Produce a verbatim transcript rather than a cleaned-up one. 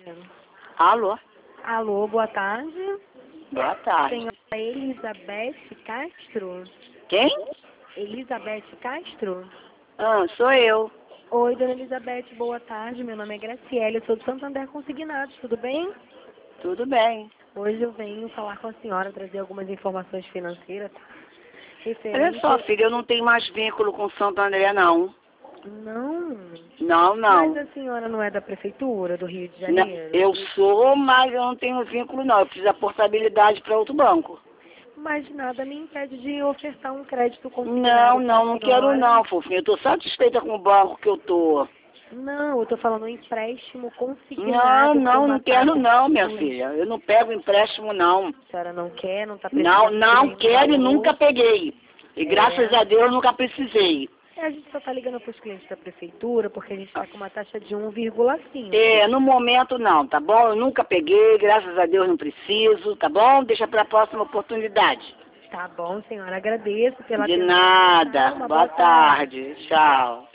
Alô? Alô, boa tarde. Boa tarde. Senhora Elizabeth Castro. Quem? Elizabeth Castro? Ah, sou eu. Oi, dona Elizabeth, boa tarde. Meu nome é Graciela, eu sou do Santander Consignados, tudo bem? Tudo bem. Hoje eu venho falar com a senhora, trazer algumas informações financeiras, tá? Olha Referente... só, filha, eu não tenho mais vínculo com Santo André, não. Não? Não, não. Mas a senhora não é da Prefeitura do Rio de Não, Janeiro? eu sou, mas eu não tenho vínculo, não. Eu preciso da portabilidade para outro banco. Mas nada me impede de ofertar um crédito Não, consignado para não, a não quero senhora. não, fofinho. Eu tô satisfeita com o banco que eu tô. Não, eu tô falando um empréstimo Não, consignado com não, uma não quero taxa não, minha juros. filha. Eu não pego empréstimo, não. A senhora não quer, não está Não, precisando de não nenhum quero e valor. nunca peguei. E graças É. a Deus eu nunca precisei. É, a gente só está ligando para os clientes da prefeitura porque a gente está com uma taxa de um vírgula cinco. É, no momento não, tá bom? Eu nunca peguei, graças a Deus não preciso, tá bom? Deixa para a próxima oportunidade. Tá bom, senhora. Agradeço pela De atenção. Tá? nada. Uma Boa boa tarde. tarde. Tchau.